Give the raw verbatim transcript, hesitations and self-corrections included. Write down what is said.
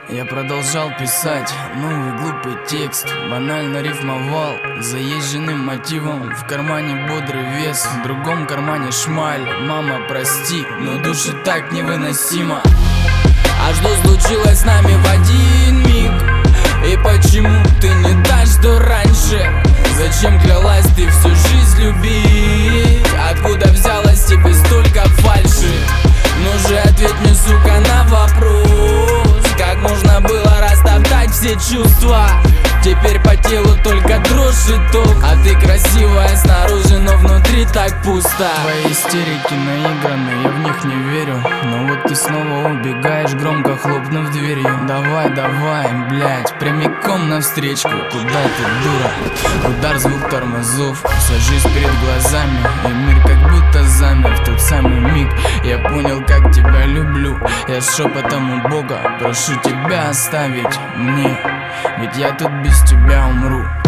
Я продолжал писать новый глупый текст, банально рифмовал заезженным мотивом. В кармане бодрый вес, в другом кармане шмаль. Мама, прости, но души так невыносимо. А что случилось с нами в один миг? И почему ты не дашь, что раньше? Зачем клялась ты всю жизнь любить? Откуда взялось тебе столько фальши? Ну же ответь мне, сука, на вопрос: как можно было растоптать все чувства? Теперь по телу только дрожь и ток. А ты красивая снаружи, но внутри так пусто. Твои истерики наиграны, я в них не верю. Но вот ты снова убегаешь, громко хлопнув дверью. Давай, давай, блять, прямиком навстречку. Куда ты, дура? Удар, звук тормозов, сажусь перед глазами, и мир как будто замер. В тот самый миг я понял, как тебя люблю. Я шепотом у Бога прошу тебя оставить мне, ведь я тут без тебя умру.